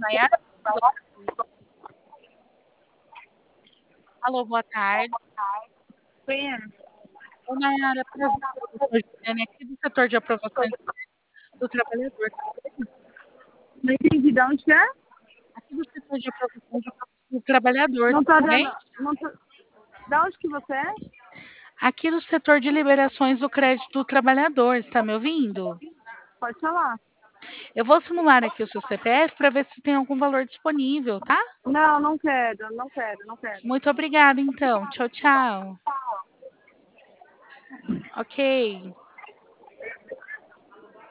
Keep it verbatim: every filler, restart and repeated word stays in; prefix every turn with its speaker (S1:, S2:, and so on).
S1: Nayara? Alô, boa tarde.
S2: Quem é?
S1: Ô, Nayara, prazer, doutor Giuliane, aqui do setor de aprovações do trabalhador, tá bem?
S2: Não entendi de onde que é?
S1: Aqui do setor de aprovações do trabalhador,
S2: Não
S1: tudo
S2: tá
S1: bem?
S2: dando. Não tô... Da onde que você é?
S1: Aqui do setor de liberações do crédito do trabalhador, está me ouvindo?
S2: Pode falar.
S1: Eu vou simular aqui o seu C P F para ver se tem algum valor disponível, tá?
S2: Não, não quero, não quero, não quero.
S1: Muito obrigada, então. Tchau, tchau. Ok.